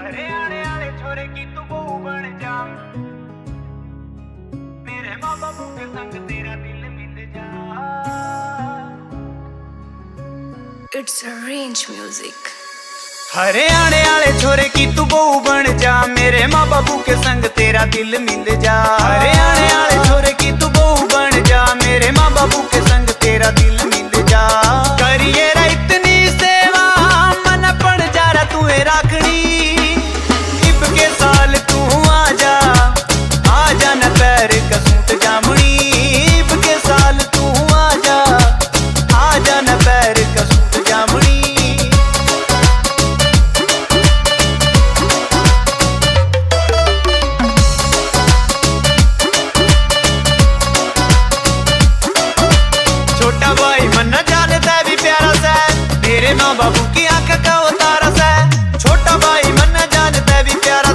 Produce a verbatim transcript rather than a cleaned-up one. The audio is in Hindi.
हरियाणे वाले छोरे की तू बहू बन जा, मेरे माँ बापू के संग तेरा दिल मिल जा। It's arrange music. हरियाणे वाले छोरे की तू बहू बन जा, मेरे माँ बापू के संग तेरा दिल मिल जा। हरियाणे वाले छोरे की तू बहू बन जा, मेरे माँ बापू के संग तेरा दिल मिल जा। करिए रा इतनी सेवा मन पड़ जा रहा तू राखनी, इब के साल तू आ जा, आ जा न पैर कसूट जामनी। इब के साल तू आ जा, आ जा न पैर कसूट जामनी। छोटा भाई मन जानता भी प्यारा सा, तेरे माँ बाबू की आंख का उतारा सा। छोटा भाई मन जानता भी प्यारा